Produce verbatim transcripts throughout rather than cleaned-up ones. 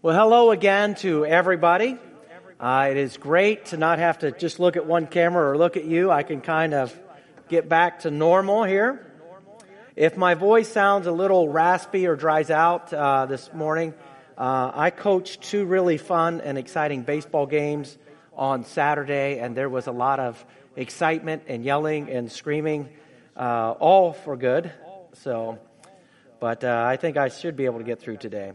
Well, hello again to everybody. Uh, it is great to not have to just look at one camera or look at you. I can kind of get back to normal here. If my voice sounds a little raspy or dries out uh, this morning, uh, I coached two really fun and exciting baseball games on Saturday, and there was a lot of excitement and yelling and screaming, uh, all for good. So, but uh, I think I should be able to get through today.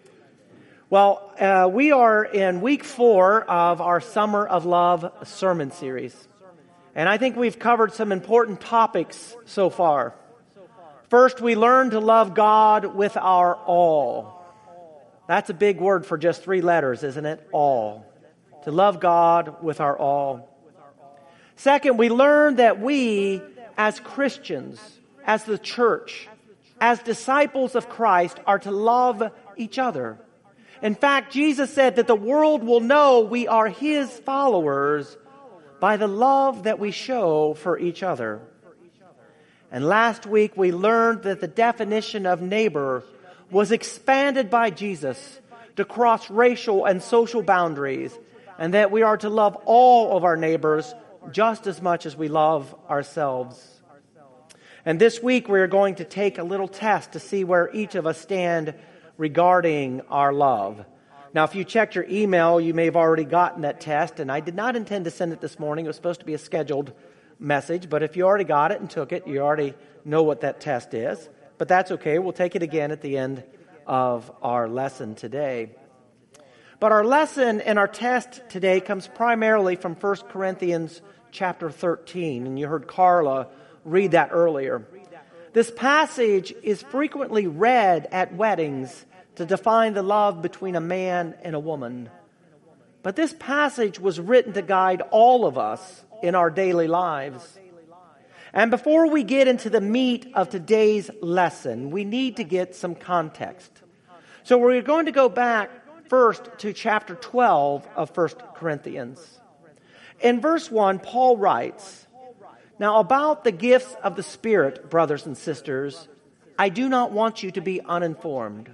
Well, uh, we are in week four of our Summer of Love sermon series. And I think we've covered some important topics so far. First, we learned to love God with our all. That's a big word for just three letters, isn't it? All. To love God with our all. Second, we learned that we, as Christians, as the church, as disciples of Christ, are to love each other. In fact, Jesus said that the world will know we are His followers by the love that we show for each other. And last week we learned that the definition of neighbor was expanded by Jesus to cross racial and social boundaries, and that we are to love all of our neighbors just as much as we love ourselves. And this week we are going to take a little test to see where each of us stand regarding our love. Now, if you checked your email, you may have already gotten that test, and I did not intend to send it this morning. It was supposed to be a scheduled message, but if you already got it and took it, you already know what that test is. But that's okay. We'll take it again at the end of our lesson today. But our lesson and our test today comes primarily from First Corinthians chapter thirteen, and you heard Carla read that earlier. This passage is frequently read at weddings to define the love between a man and a woman. But this passage was written to guide all of us in our daily lives. And before we get into the meat of today's lesson, we need to get some context. So we're going to go back first to chapter twelve of First Corinthians. In verse one, Paul writes, "Now about the gifts of the Spirit, brothers and sisters, I do not want you to be uninformed."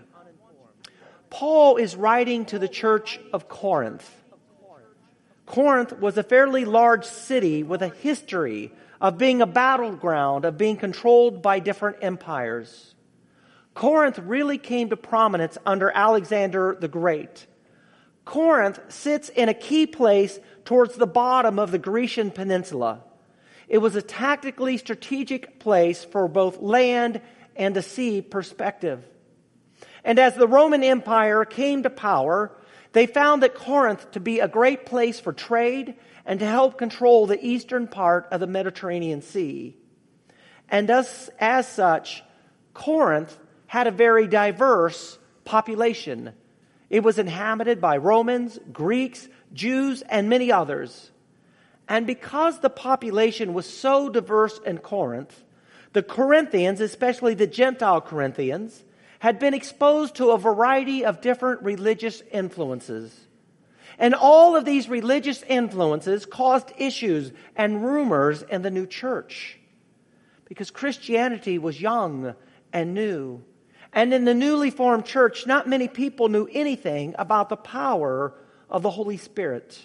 Paul is writing to the church of Corinth. Corinth was a fairly large city with a history of being a battleground, of being controlled by different empires. Corinth really came to prominence under Alexander the Great. Corinth sits in a key place towards the bottom of the Grecian peninsula. It was a tactically strategic place for both land and a sea perspective. And as the Roman Empire came to power, they found that Corinth to be a great place for trade and to help control the eastern part of the Mediterranean Sea. And as, as such, Corinth had a very diverse population. It was inhabited by Romans, Greeks, Jews, and many others. And because the population was so diverse in Corinth, the Corinthians, especially the Gentile Corinthians, had been exposed to a variety of different religious influences. And all of these religious influences caused issues and rumors in the new church, because Christianity was young and new. And in the newly formed church, not many people knew anything about the power of the Holy Spirit.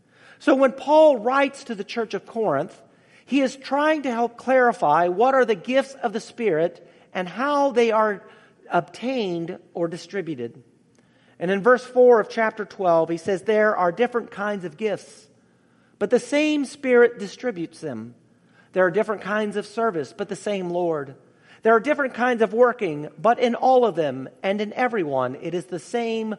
So when Paul writes to the church of Corinth, he is trying to help clarify what are the gifts of the Spirit and how they are obtained or distributed. And in verse four of chapter twelve, he says there are different kinds of gifts, but the same Spirit distributes them. There are different kinds of service, but the same Lord. There are different kinds of working, but in all of them and in everyone, it is the same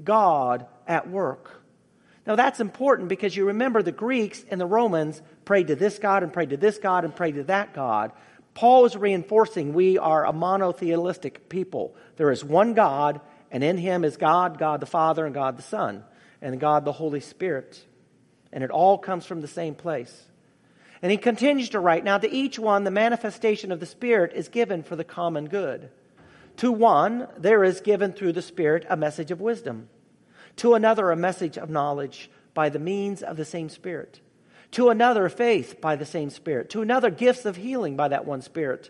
God at work. Now that's important because you remember the Greeks and the Romans prayed to this God and prayed to this God and prayed to that God. Paul is reinforcing we are a monotheistic people. There is one God, and in Him is God, God the Father, and God the Son, and God the Holy Spirit. And it all comes from the same place. And he continues to write, "Now to each one the manifestation of the Spirit is given for the common good. To one there is given through the Spirit a message of wisdom. To another a message of knowledge by the means of the same Spirit. To another faith by the same Spirit. To another gifts of healing by that one Spirit.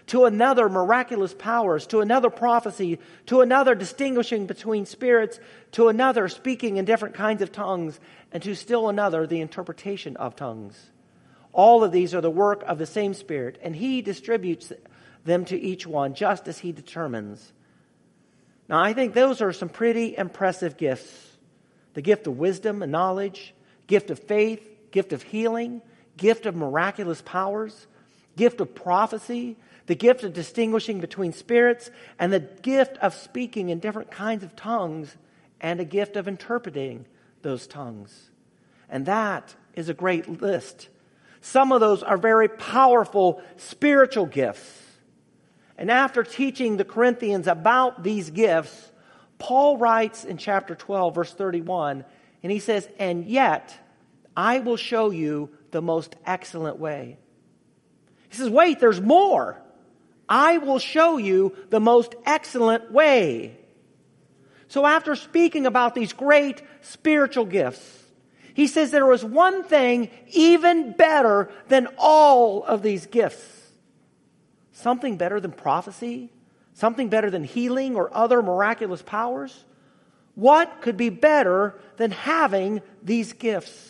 to another miraculous powers, to another prophecy, to another distinguishing between spirits, to another speaking in different kinds of tongues, and to still another the interpretation of tongues. All of these are the work of the same Spirit, and He distributes them to each one just as He determines. Now, I think those are some pretty impressive gifts. The gift of wisdom and knowledge, gift of faith, gift of healing, gift of miraculous powers, gift of prophecy, the gift of distinguishing between spirits, and the gift of speaking in different kinds of tongues, and a gift of interpreting those tongues. And that is a great list. Some of those are very powerful spiritual gifts. And after teaching the Corinthians about these gifts, Paul writes in chapter twelve, verse thirty-one, and he says, "And yet I will show you the most excellent way." He says, wait, there's more. I will show you the most excellent way. So after speaking about these great spiritual gifts, he says there was one thing even better than all of these gifts. Something better than prophecy? Something better than healing or other miraculous powers? What could be better than having these gifts?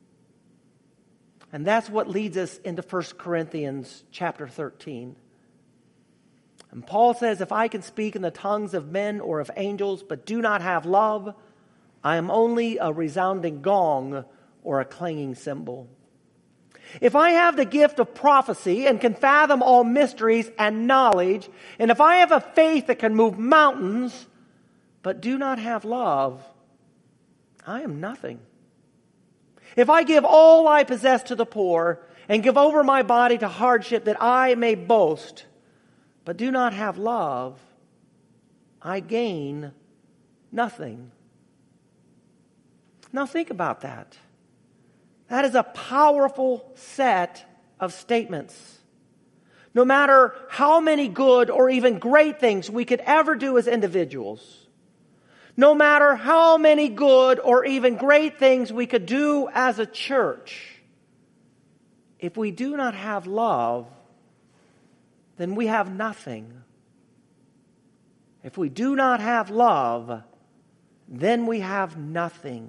And that's what leads us into First Corinthians chapter thirteen. And Paul says, if I can speak in the tongues of men or of angels, but do not have love, I am only a resounding gong or a clanging cymbal. If I have the gift of prophecy and can fathom all mysteries and knowledge, and if I have a faith that can move mountains, but do not have love, I am nothing. If I give all I possess to the poor and give over my body to hardship that I may boast, but do not have love, I gain nothing. Now think about that. That is a powerful set of statements. No matter how many good or even great things we could ever do as individuals, no matter how many good or even great things we could do as a church, if we do not have love, then we have nothing. If we do not have love, then we have nothing.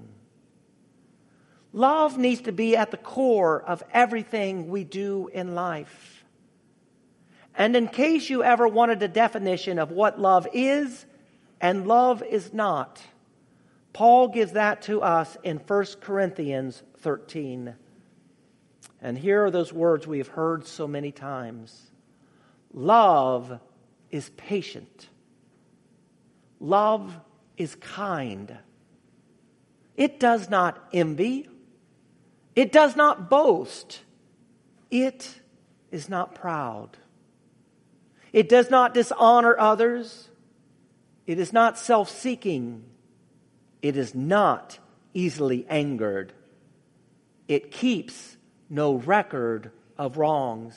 Love needs to be at the core of everything we do in life. And in case you ever wanted a definition of what love is and love is not, Paul gives that to us in First Corinthians thirteen. And here are those words we have heard so many times. Love is patient. Love is kind. It does not envy. It does not boast. It is not proud. It does not dishonor others. It is not self-seeking. It is not easily angered. It keeps no record of wrongs.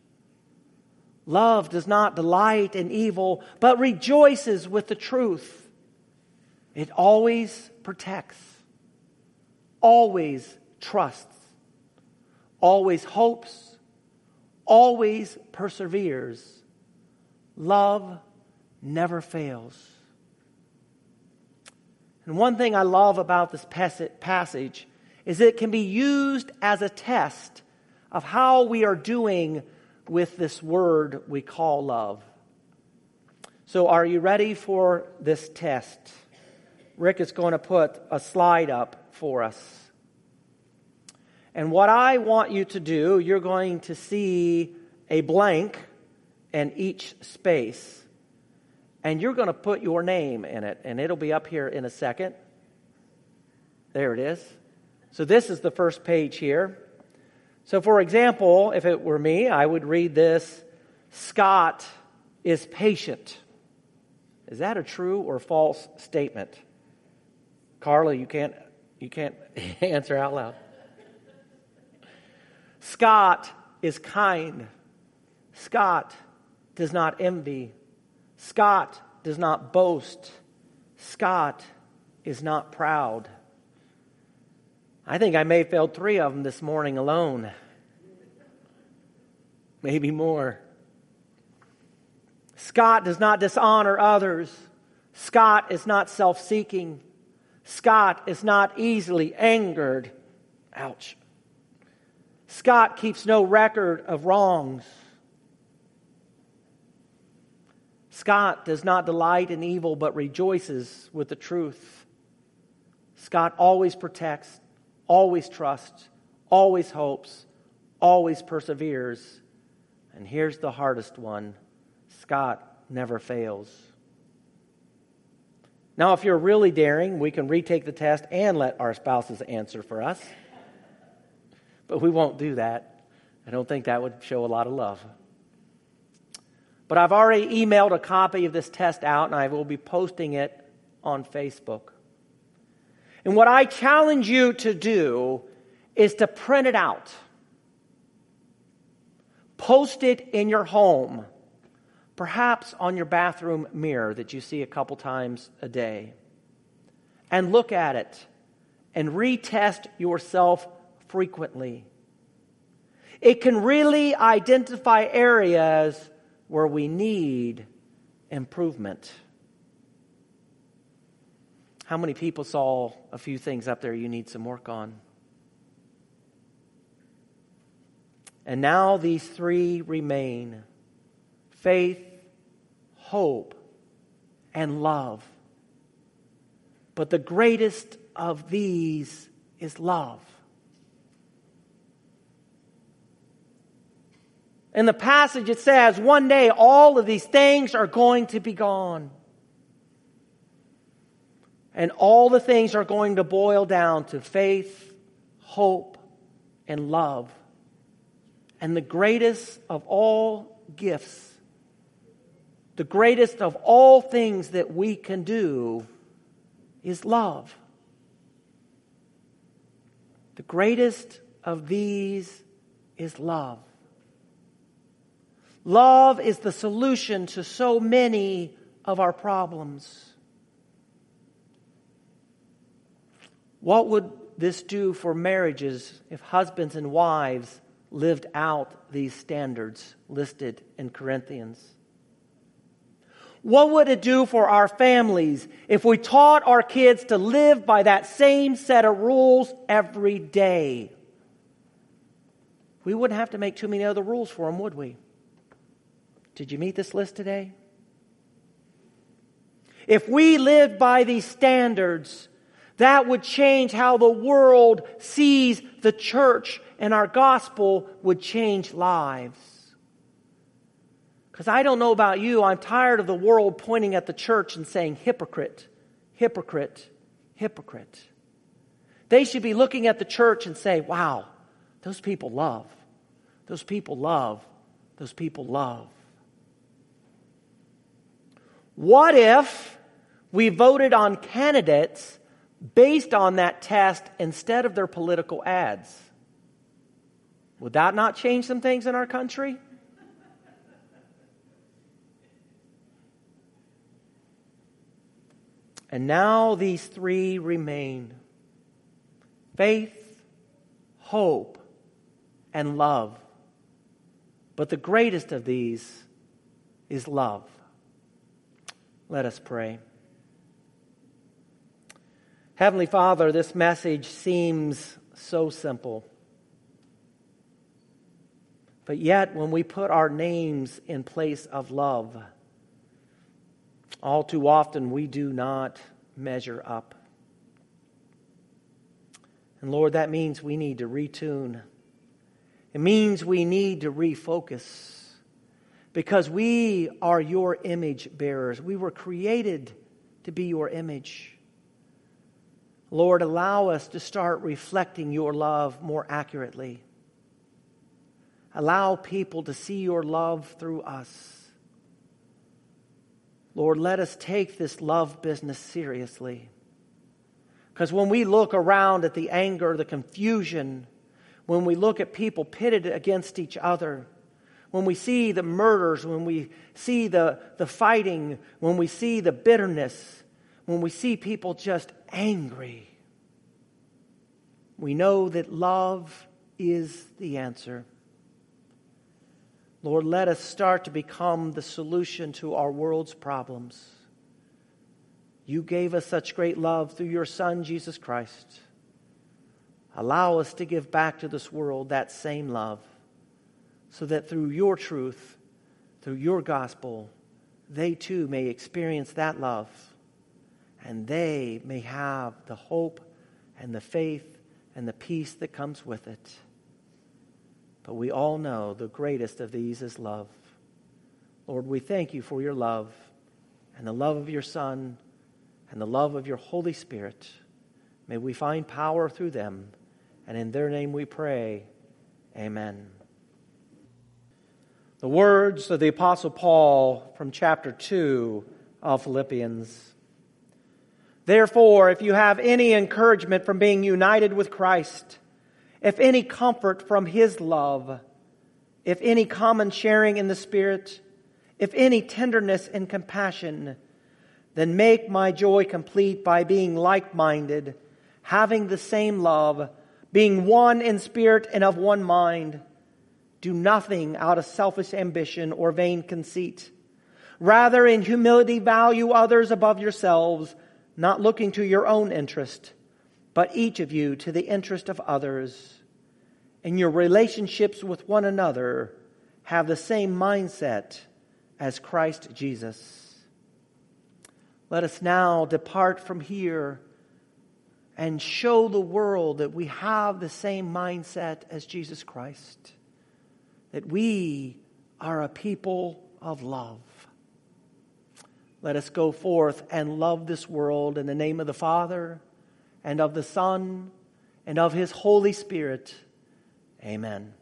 Love does not delight in evil, but rejoices with the truth. It always protects, always trusts, always hopes, always perseveres. Love never fails. And one thing I love about this passage is that it can be used as a test of how we are doing with this word we call love. So are you ready for this test? Rick is going to put a slide up for us. And what I want you to do, you're going to see a blank in each space. And you're going to put your name in it. And it'll be up here in a second. There it is. So this is the first page here. So for example, if it were me, I would read this: Scott is patient. Is that a true or false statement? Carla, you can't you can't answer out loud. Scott is kind. Scott does not envy. Scott does not boast. Scott is not proud. I think I may have failed three of them this morning alone. Maybe more. Scott does not dishonor others. Scott is not self-seeking. Scott is not easily angered. Ouch. Scott keeps no record of wrongs. Scott does not delight in evil but rejoices with the truth. Scott always protects, always trusts, always hopes, always perseveres. And here's the hardest one. Scott never fails. Now, if you're really daring, we can retake the test and let our spouses answer for us. But we won't do that. I don't think that would show a lot of love. But I've already emailed a copy of this test out, and I will be posting it on Facebook. And what I challenge you to do is to print it out. Post it in your home, perhaps on your bathroom mirror that you see a couple times a day. And look at it and retest yourself frequently. It can really identify areas where we need improvement. How many people saw a few things up there you need some work on? And now these three remain: faith, hope, and love. But the greatest of these is love. In the passage it says, one day all of these things are going to be gone. And all the things are going to boil down to faith, hope, and love. And the greatest of all gifts, the greatest of all things that we can do is love. The greatest of these is love. Love is the solution to so many of our problems. What would this do for marriages if husbands and wives lived out these standards listed in Corinthians? What would it do for our families if we taught our kids to live by that same set of rules every day? We wouldn't have to make too many other rules for them, would we? Did you meet this list today? If we lived by these standards, that would change how the world sees the church, and our gospel would change lives. Because I don't know about you, I'm tired of the world pointing at the church and saying, hypocrite, hypocrite, hypocrite. They should be looking at the church and say, wow, those people love. Those people love. Those people love. What if we voted on candidates based on that test instead of their political ads? Would that not change some things in our country? And now these three remain: faith, hope, and love. But the greatest of these is love. Let us pray. Heavenly Father, this message seems so simple. But yet, when we put our names in place of love, all too often we do not measure up. And Lord, that means we need to retune. It means we need to refocus. Because we are your image bearers. We were created to be your image. Lord, allow us to start reflecting your love more accurately. Allow people to see your love through us. Lord, let us take this love business seriously. Because when we look around at the anger, the confusion, when we look at people pitted against each other, when we see the murders, when we see the, the fighting, when we see the bitterness, when we see people just angry, we know that love is the answer. Lord, let us start to become the solution to our world's problems. You gave us such great love through your Son, Jesus Christ. Allow us to give back to this world that same love, so that through your truth, through your gospel, they too may experience that love, and they may have the hope and the faith and the peace that comes with it. But we all know the greatest of these is love. Lord, we thank you for your love and the love of your Son and the love of your Holy Spirit. May we find power through them, and in their name we pray. Amen. The words of the Apostle Paul from chapter two of Philippians. Therefore, if you have any encouragement from being united with Christ, if any comfort from his love, if any common sharing in the Spirit, if any tenderness and compassion, then make my joy complete by being like-minded, having the same love, being one in spirit and of one mind. Do nothing out of selfish ambition or vain conceit. Rather, in humility, value others above yourselves, not looking to your own interest, but each of you to the interest of others. In your relationships with one another, have the same mindset as Christ Jesus. Let us now depart from here and show the world that we have the same mindset as Jesus Christ. That we are a people of love. Let us go forth and love this world in the name of the Father, and of the Son, and of His Holy Spirit. Amen.